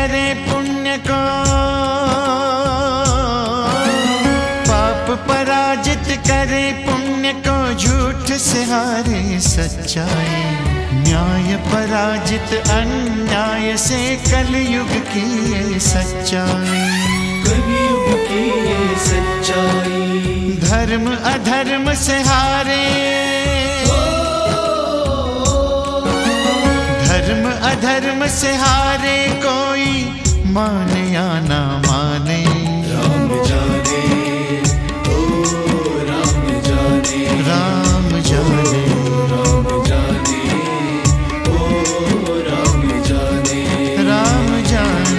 करे पुण्य को, पाप पराजित करे पुण्य को, झूठ से हारे सच्चाई, न्याय पराजित अन्याय से, कलयुग की ये सच्चाई, कलयुग की ये सच्चाई। धर्म अधर्म से हारे, धर्म अधर्म से हारे, कोई माने या ना माने, राम जाने, ओ राम जाने, राम जाने, राम जाने, ओ राम जाने, राम जाने।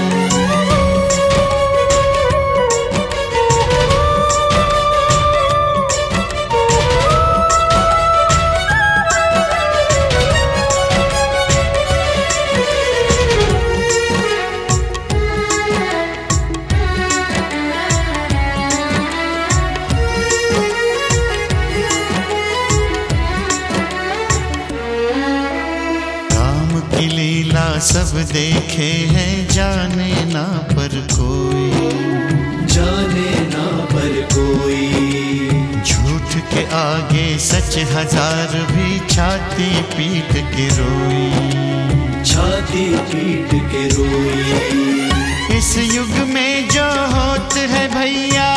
सब देखे हैं, जाने ना पर कोई, जाने ना पर कोई, झूठ के आगे सच हजार भी छाती पीट के रोई, छाती पीट के रोई। इस युग में जो होत है भैया,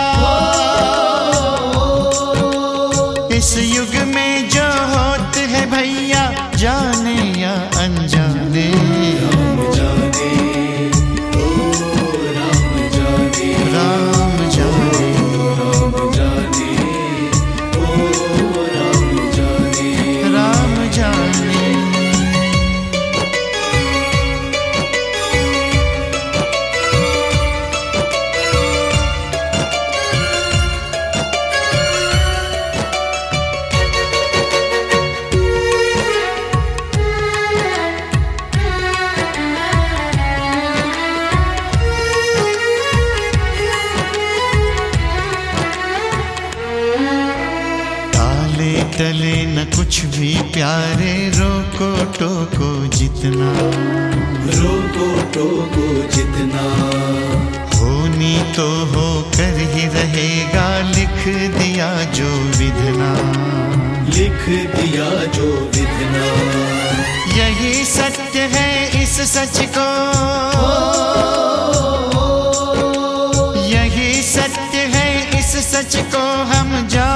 इस युग में जो होत है भैया, जाने या अनजाने, राम जाने, ओ राम जाने, राम जाने, राम जाने, ओ राम जाने, राम जाने। टले न कुछ भी प्यारे, रोको टोको जितना, रोको टोको जितना, होनी तो हो कर ही रहेगा, लिख दिया जो विधना, लिख दिया जो विधना। यही सत्य है इस सच को, यही सत्य है इस सच को हम जान